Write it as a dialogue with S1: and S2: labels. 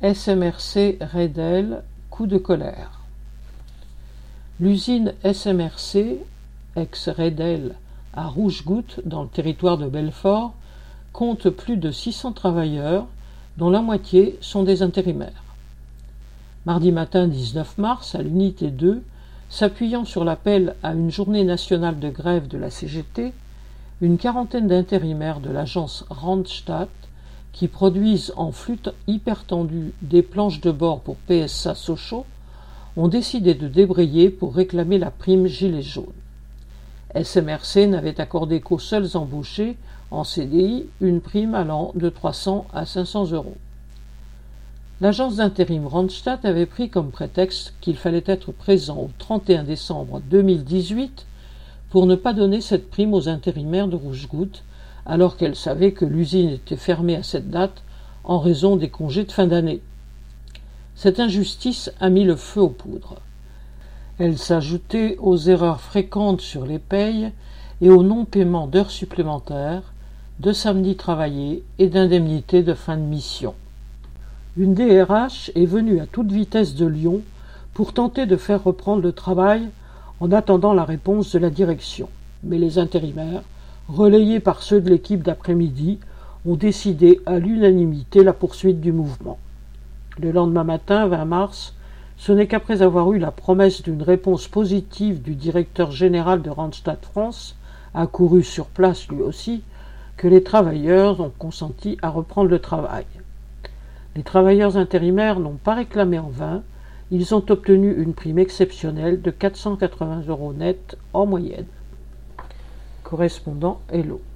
S1: SMRC Redel, coup de colère. L'usine SMRC, ex-Redel, à Rouge-Goutte, dans le territoire de Belfort, compte plus de 600 travailleurs, dont la moitié sont des intérimaires. Mardi matin 19 mars, à l'unité 2, s'appuyant sur l'appel à une journée nationale de grève de la CGT, une quarantaine d'intérimaires de l'agence Randstad, qui produisent en flûte hypertendue des planches de bord pour PSA Sochaux, ont décidé de débrayer pour réclamer la prime Gilets jaunes. SMRC n'avait accordé qu'aux seuls embauchés en CDI une prime allant de 300 à 500 euros. L'agence d'intérim Randstad avait pris comme prétexte qu'il fallait être présent au 31 décembre 2018 pour ne pas donner cette prime aux intérimaires de Rouge-Goutte, alors qu'elle savait que l'usine était fermée à cette date en raison des congés de fin d'année. Cette injustice a mis le feu aux poudres. Elle s'ajoutait aux erreurs fréquentes sur les payes et au non-paiement d'heures supplémentaires, de samedis travaillés et d'indemnités de fin de mission. Une DRH est venue à toute vitesse de Lyon pour tenter de faire reprendre le travail en attendant la réponse de la direction. Mais les intérimaires, relayés par ceux de l'équipe d'après-midi, ont décidé à l'unanimité la poursuite du mouvement. Le lendemain matin, 20 mars, ce n'est qu'après avoir eu la promesse d'une réponse positive du directeur général de Randstad France, accouru sur place lui aussi, que les travailleurs ont consenti à reprendre le travail. Les travailleurs intérimaires n'ont pas réclamé en vain, ils ont obtenu une prime exceptionnelle de 480 € net en moyenne. Correspondant Hello.